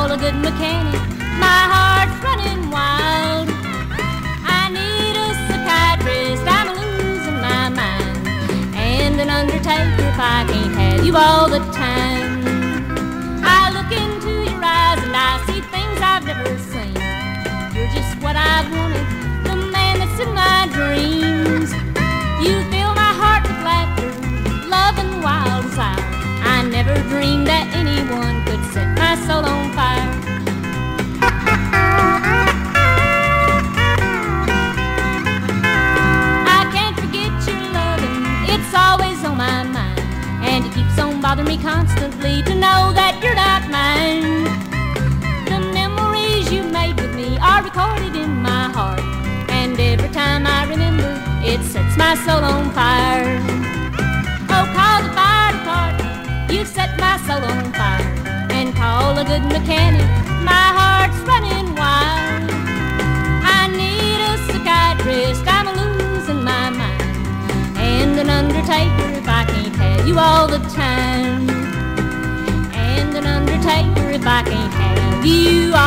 call a good mechanic. My heart's running wild. I need a psychiatrist, I'm losing my mind. And an undertaker if I can't have you all the time. I look into your eyes and I see things I've never seen. You're just what I wanted, the man that's in my dreams. You fill my heart with laughter, love and wild desire. I never dreamed that anyone could set my soul on fire. I can't forget your loving, it's always on my mind. And it keeps on bothering me constantly to know that you're not mine. The memories you made with me are recorded in my heart, and every time I remember, it sets my soul on fire. Oh, call the fire department, you've set my soul on fire. And call a good mechanic, my heart's running wild. I need a psychiatrist, I'm losing my mind. And an undertaker if I can't have you all the time. And an undertaker if I can't have you all